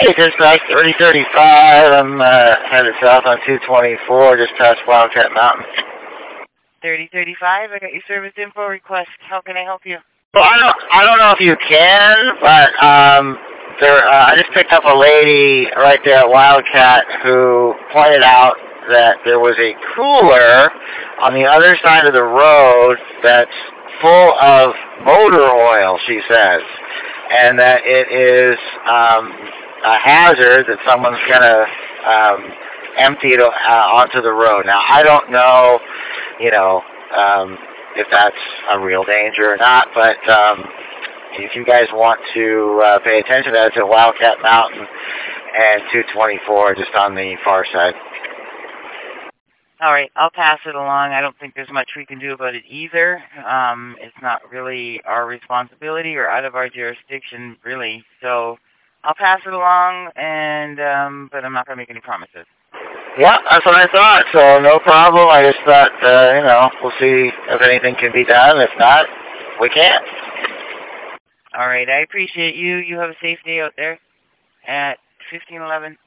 Hey, just past 3035. I'm headed south on 224, just past Wildcat Mountain. 3035, I got your service info request. How can I help you? Well, I don't know if you can, but I just picked up a lady right there at Wildcat who pointed out that there was a cooler on the other side of the road that's full of motor oil, she says, and that it is a hazard that someone's going to empty it onto the road. Now, I don't know, if that's a real danger or not, but if you guys want to pay attention to that, it's at Wildcat Mountain and 224, just on the far side. All right, I'll pass it along. I don't think there's much we can do about it either. It's not really our responsibility or out of our jurisdiction, really. So I'll pass it along, and but I'm not going to make any promises. Yeah, that's what I thought, so no problem. I just thought, we'll see if anything can be done. If not, we can't. All right, I appreciate you. You have a safe day out there at 1511.